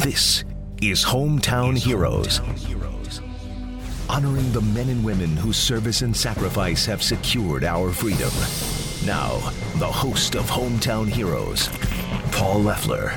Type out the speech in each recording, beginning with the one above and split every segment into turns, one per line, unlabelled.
This is Hometown Heroes. Honoring the men and women whose service and sacrifice have secured our freedom. Now, the host of Hometown Heroes, Paul Leffler.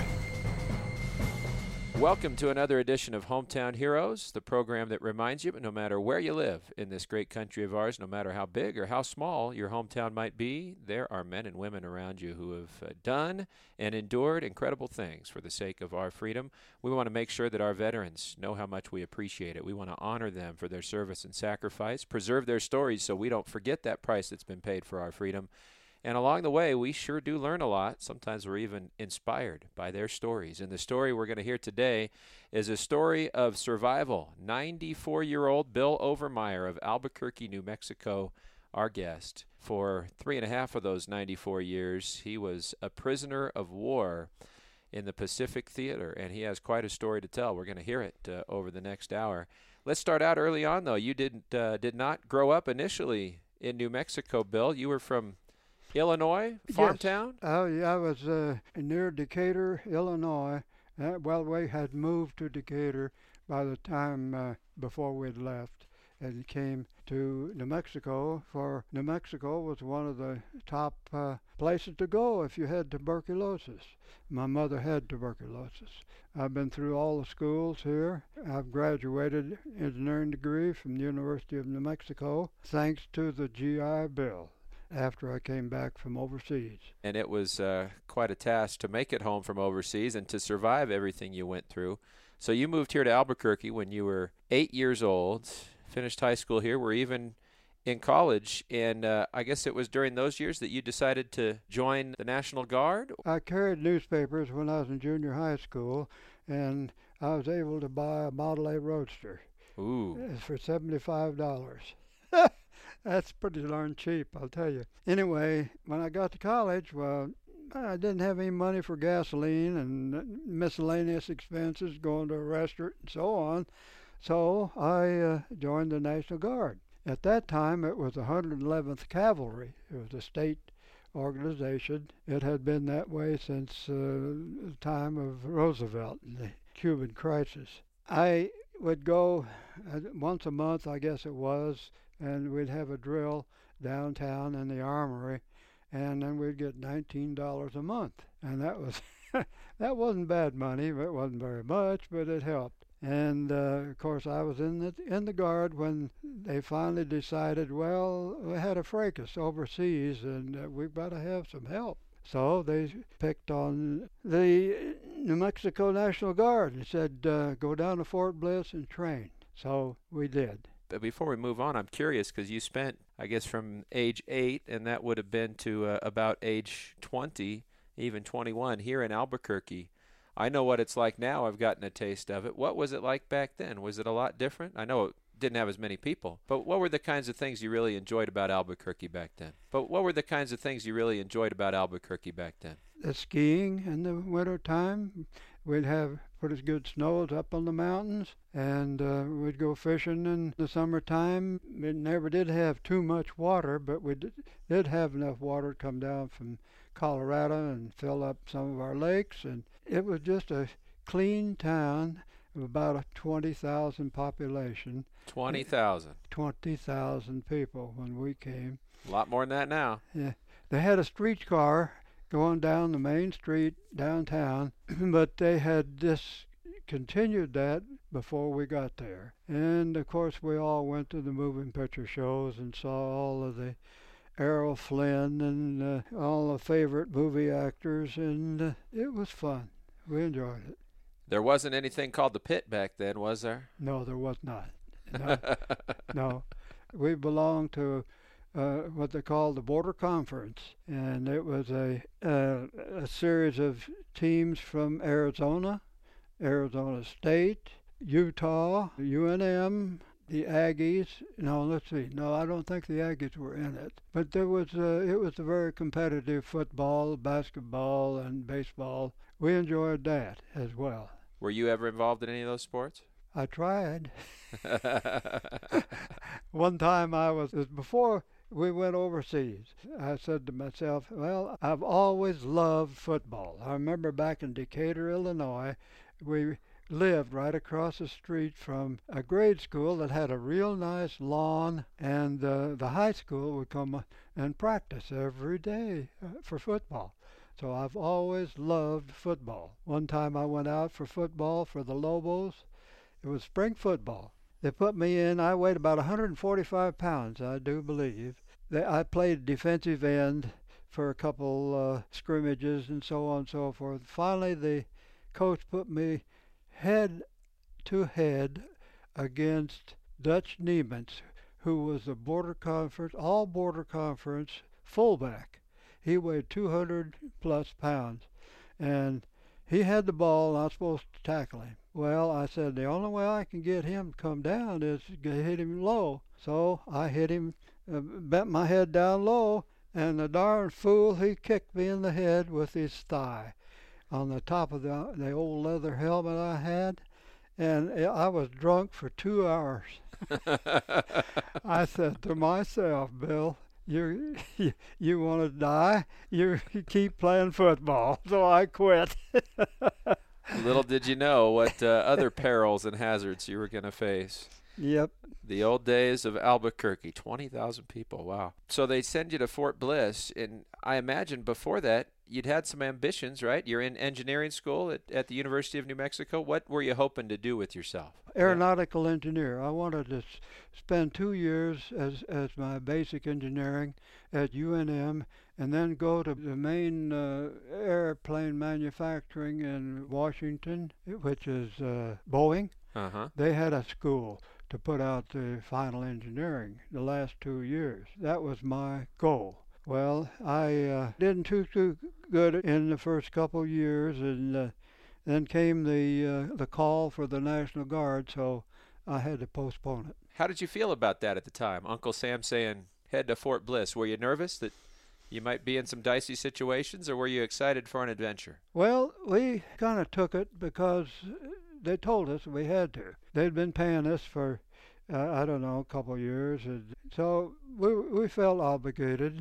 Welcome to another edition of Hometown Heroes, the program that reminds you, no matter where you live in this great country of ours, no matter how big or how small your hometown might be, there are men and women around you who have done and endured incredible things for the sake of our freedom. We want to make sure that our veterans know how much we appreciate it. We want to honor them for their service and sacrifice, preserve their stories so we don't forget that price that's been paid for our freedom. And along the way, we sure do learn a lot. Sometimes we're even inspired by their stories. And the story we're going to hear today is a story of survival. 94-year-old Bill Overmeyer of Albuquerque, New Mexico, our guest. For 3.5 of those 94 years, he was a prisoner of war in the Pacific Theater, and he has quite a story to tell. We're going to hear it over the next hour. Let's start out early on, though. You did not grow up initially in New Mexico, Bill. You were from Illinois, farm town?
Oh, yeah, I was near Decatur, Illinois. Well, we had moved to Decatur by the time before we'd left and came to New Mexico. For New Mexico was one of the top places to go if you had tuberculosis. My mother had tuberculosis. I've been through all the schools here. I've graduated engineering degree from the University of New Mexico thanks to the GI Bill after I came back from overseas.
And it was quite a task to make it home from overseas and to survive everything you went through. So you moved here to Albuquerque when you were 8 years old, finished high school here, were even in college, and I guess it was during those years that you decided to join the National Guard?
I carried newspapers when I was in junior high school, and I was able to buy a Model A Roadster.
Ooh.
For $75. That's pretty darn cheap, I'll tell you. Anyway, when I got to college, well, I didn't have any money for gasoline and miscellaneous expenses, going to a restaurant and so on. So I joined the National Guard. At that time, it was the 111th Cavalry. It was a state organization. It had been that way since the time of Roosevelt and the Cuban crisis. I would go once a month, I guess it was, and we'd have a drill downtown in the armory, and then we'd get $19 a month. And that was that wasn't bad money. It wasn't very much, but it helped. And of course, I was in the Guard when they finally decided, well, we had a fracas overseas, and we've got to have some help. So they picked on the New Mexico National Guard and said, go down to Fort Bliss and train. So we did.
But before we move on, I'm curious because you spent, I guess, from age 8, and that would have been to about age 20, even 21, here in Albuquerque. I know what it's like now. I've gotten a taste of it. What was it like back then? Was it a lot different? I know it didn't have as many people, but what were the kinds of things you really enjoyed about Albuquerque back then?
The skiing in the winter time. We'd have pretty good snows up on the mountains, and we'd go fishing in the summertime. We never did have too much water, but we did have enough water to come down from Colorado and fill up some of our lakes, and it was just a clean town of about a 20,000 population.
20,000?
20,000 people when we came.
A lot more than that now.
Yeah. They had a streetcar going down the main street downtown, but they had discontinued that before we got there. And of course we all went to the moving picture shows and saw all of the Errol Flynn and all the favorite movie actors, and it was fun. We enjoyed it.
There wasn't anything called the Pit back then, was there?
No, there was not. No. No. We belonged to what they call the Border Conference, and it was a series of teams from Arizona, Arizona State, Utah, UNM, the Aggies. No, let's see. No, I don't think the Aggies were in it. But there was it was a very competitive football, basketball, and baseball. We enjoyed that as well.
Were you ever involved in any of those sports?
I tried. One time it was before we went overseas. I said to myself, well, I've always loved football. I remember back in Decatur, Illinois, we lived right across the street from a grade school that had a real nice lawn, and the high school would come and practice every day for football. So I've always loved football. One time I went out for football for the Lobos. It was spring football. They put me in. I weighed about 145 pounds, I do believe. I played defensive end for a couple scrimmages and so on and so forth. Finally, the coach put me head to head against Dutch Niemans, who was the all border conference fullback. He weighed 200 plus pounds, and he had the ball, and I was supposed to tackle him. Well, I said, the only way I can get him to come down is to hit him low. So I hit him, bent my head down low, and the darn fool, he kicked me in the head with his thigh on the top of the old leather helmet I had, and I was drunk for 2 hours. I said to myself, Bill, you want to die? You keep playing football. So I quit.
Little did you know what other perils and hazards you were going to face.
Yep.
The old days of Albuquerque, 20,000 people. Wow. So they send you to Fort Bliss, and I imagine before that you'd had some ambitions, right? You're in engineering school at the University of New Mexico. What were you hoping to do with yourself?
Aeronautical engineer. I wanted to spend 2 years as my basic engineering at UNM, and then go to the main airplane manufacturing in Washington, which is Boeing.
Uh-huh.
They had a school to put out the final engineering the last 2 years. That was my goal. Well, I didn't too good in the first couple of years, and then came the call for the National Guard, so I had to postpone it.
How did you feel about that at the time? Uncle Sam saying, head to Fort Bliss. Were you nervous that you might be in some dicey situations, or were you excited for an adventure?
Well, we kind of took it because they told us we had to. They'd been paying us for, I don't know, a couple of years. And so we felt obligated,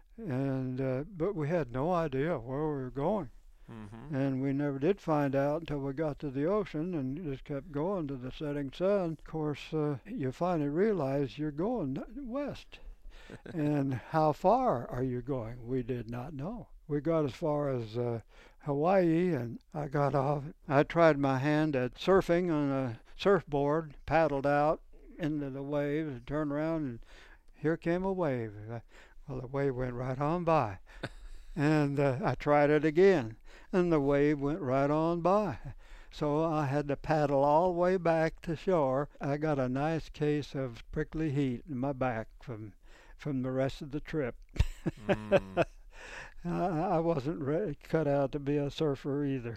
and but we had no idea where we were going.
Mm-hmm.
And we never did find out until we got to the ocean and just kept going to the setting sun. Of course, you finally realize you're going west. And how far are you going? We did not know. We got as far as Hawaii, and I got off. I tried my hand at surfing on a surfboard, paddled out into the waves, and turned around, and here came a wave. Well, the wave went right on by. And I tried it again, and the wave went right on by. So I had to paddle all the way back to shore. I got a nice case of prickly heat in my back from the rest of the trip.
Mm.
I wasn't cut out to be a surfer either.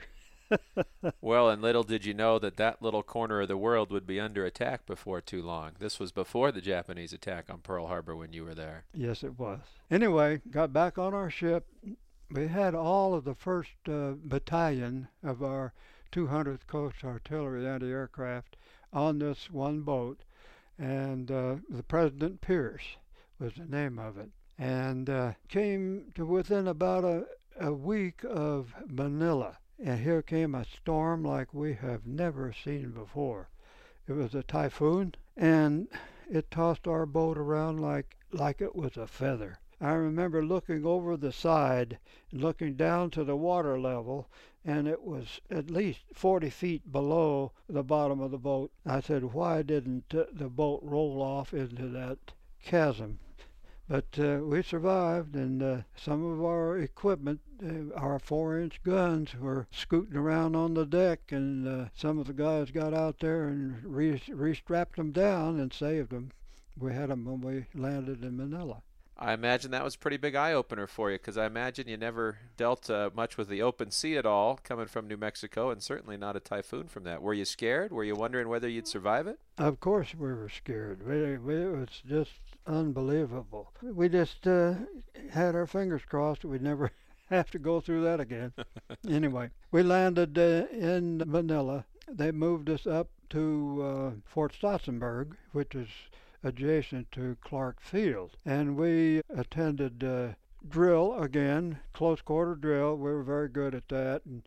Well, and little did you know that little corner of the world would be under attack before too long. This was before the Japanese attack on Pearl Harbor when you were there.
Yes, it was. Anyway, got back on our ship. We had all of the 1st Battalion of our 200th Coast Artillery anti-aircraft on this one boat, and the President Pierce was the name of it, and came to within about a week of Manila. And here came a storm like we have never seen before. It was a typhoon, and it tossed our boat around like it was a feather. I remember looking over the side, looking down to the water level, and it was at least 40 feet below the bottom of the boat. I said, why didn't the boat roll off into that chasm? But we survived, and some of our equipment, our 4-inch guns, were scooting around on the deck, and some of the guys got out there and restrapped them down and saved them. We had them when we landed in Manila.
I imagine that was a pretty big eye-opener for you, because I imagine you never dealt much with the open sea at all, coming from New Mexico, and certainly not a typhoon from that. Were you scared? Were you wondering whether you'd survive it?
Of course we were scared. It was just unbelievable. We just had our fingers crossed we'd never have to go through that again. Anyway, we landed in Manila. They moved us up to Fort Stotzenberg, which is adjacent to Clark Field, and we attended drill again, close quarter drill. We were very good at that, and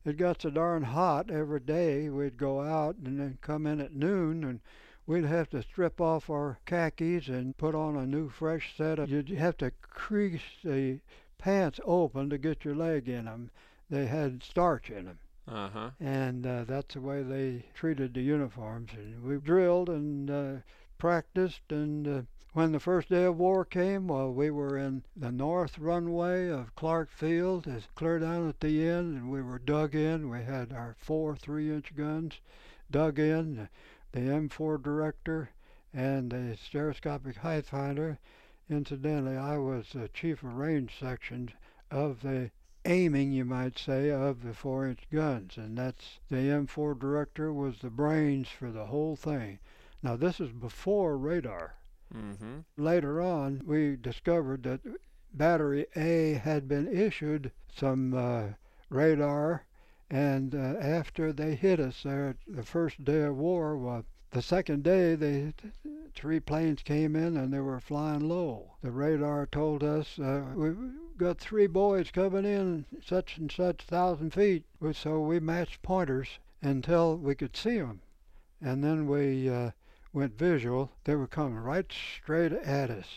it got so darn hot every day. We'd go out and then come in at noon, and we'd have to strip off our khakis and put on a new fresh set of. You'd have to crease the pants open to get your leg in them. They had starch in them.
Uh-huh.
And that's the way they treated the uniforms. And we drilled and practiced, and when the first day of war came, well, we were in the north runway of Clark Field. It's clear down at the end, and we were dug in. We had our 4 3-inch guns dug in, the M4 Director and the stereoscopic height finder. Incidentally, I was the chief of range section of the aiming, you might say, of the 4-inch guns, and that's the M4 Director was the brains for the whole thing. Now, this is before radar.
Mm-hmm.
Later on, we discovered that Battery A had been issued some radar, and after they hit us there the first day of war, well, the second day, the 3 planes came in and they were flying low. The radar told us, we've got 3 boys coming in such and such 1,000 feet. So we matched pointers until we could see them. And then we went visual. They were coming right straight at us.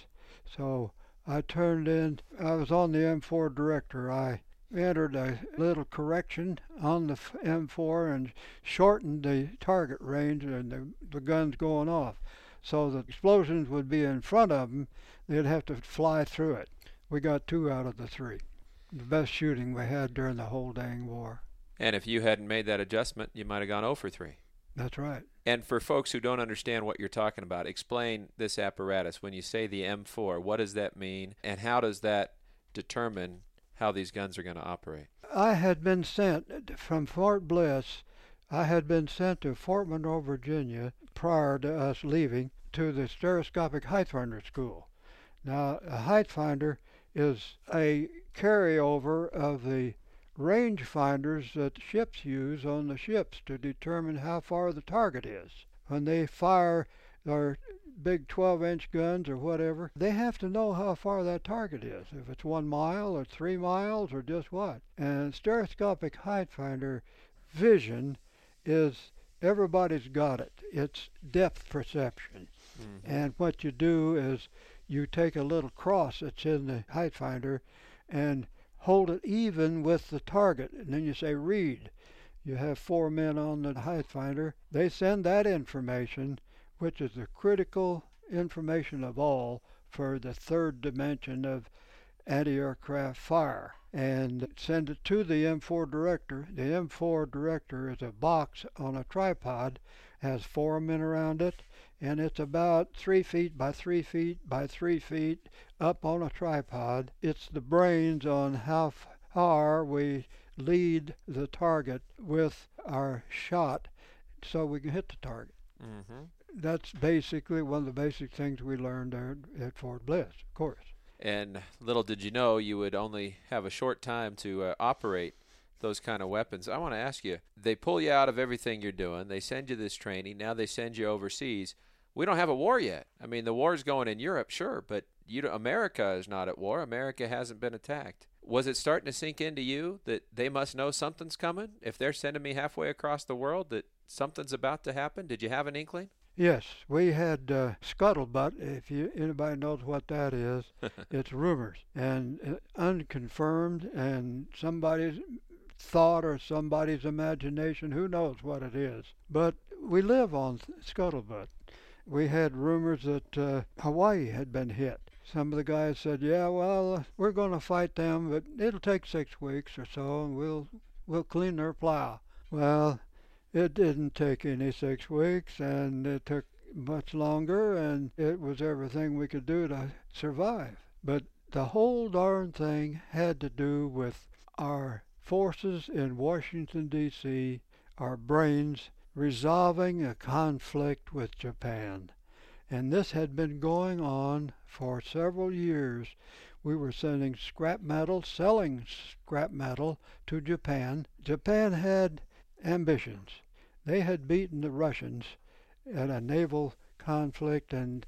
So I turned in. I was on the M4 Director. I entered a little correction on the M4 and shortened the target range and the guns going off. So the explosions would be in front of them. They'd have to fly through it. We got 2 out of the 3. The best shooting we had during the whole dang war.
And if you hadn't made that adjustment, you might have gone 0 for 3.
That's right.
And for folks who don't understand what you're talking about, explain this apparatus. When you say the M4, what does that mean, and how does that determine how these guns are going to operate?
I had been sent from Fort Bliss. I had been sent to Fort Monroe, Virginia, prior to us leaving, to the stereoscopic height finder school. Now, a height finder is a carryover of the range finders that ships use on the ships to determine how far the target is. When they fire their big 12-inch guns or whatever, they have to know how far that target is, if it's 1 mile or 3 miles or just what. And stereoscopic height finder vision is, everybody's got it. It's depth perception. Mm-hmm. And what you do is you take a little cross that's in the height finder and hold it even with the target, and then you say read. You have 4 men on the height finder. They send that information, which is the critical information of all for the 3rd dimension of anti-aircraft fire, and send it to the M4 Director. The M4 Director is a box on a tripod, has 4 men around it, and it's about 3 feet by 3 feet by 3 feet up on a tripod. It's the brains on how far we lead the target with our shot so we can hit the target.
Mm-hmm.
That's basically one of the basic things we learned there at Fort Bliss, of course.
And little did you know you would only have a short time to operate those kind of weapons. I want to ask you, they pull you out of everything you're doing. They send you this training. Now they send you overseas. We don't have a war yet. I mean, the war's going in Europe, sure, but America is not at war. America hasn't been attacked. Was it starting to sink into you that they must know something's coming? If they're sending me halfway across the world, that something's about to happen? Did you have an inkling?
Yes, we had scuttlebutt. If anybody knows what that is, it's rumors and unconfirmed, and somebody's thought or somebody's imagination. Who knows what it is? But we live on scuttlebutt. We had rumors that Hawaii had been hit. Some of the guys said, yeah, well, we're going to fight them, but it'll take 6 weeks or so, and we'll clean their plow. Well, it didn't take any 6 weeks, and it took much longer, and it was everything we could do to survive. But the whole darn thing had to do with our forces in Washington, D.C., our brains resolving a conflict with Japan. And this had been going on for several years. We were sending scrap metal, selling scrap metal to Japan. Japan had ambitions. They had beaten the Russians at a naval conflict, and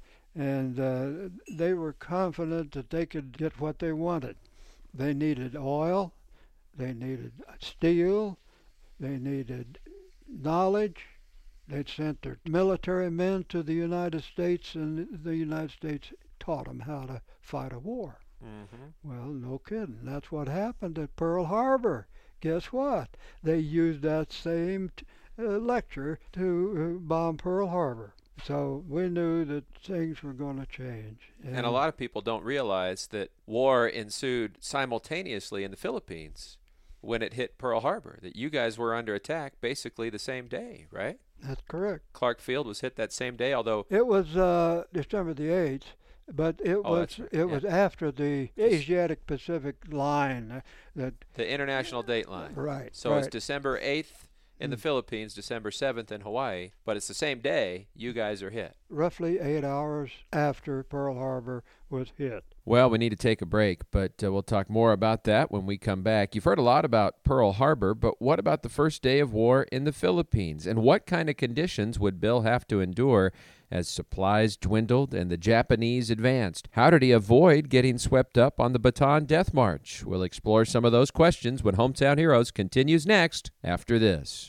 they were confident that they could get what they wanted. They needed oil, they needed steel, They needed knowledge. They'd sent their military men to the United States, and the United States taught them how to fight a war.
Mm-hmm.
Well, no kidding. That's what happened at Pearl Harbor. Guess what? They used that same lecture to bomb Pearl Harbor. So we knew that things were going to change.
And a lot of people don't realize that war ensued simultaneously in the Philippines when it hit Pearl Harbor, that you guys were under attack basically the same day, right?
That's correct.
Clark Field was hit that same day, although
it was December the 8th, but it was after the Asiatic Pacific line that
the international date line.
Right.
So it's December 8th in the Philippines, December 7th in Hawaii, but it's the same day you guys are hit.
Roughly 8 hours after Pearl Harbor was hit.
Well, we need to take a break, but we'll talk more about that when we come back. You've heard a lot about Pearl Harbor, but what about the first day of war in the Philippines? And what kind of conditions would Bill have to endure as supplies dwindled and the Japanese advanced? How did he avoid getting swept up on the Bataan Death March? We'll explore some of those questions when Hometown Heroes continues next after this.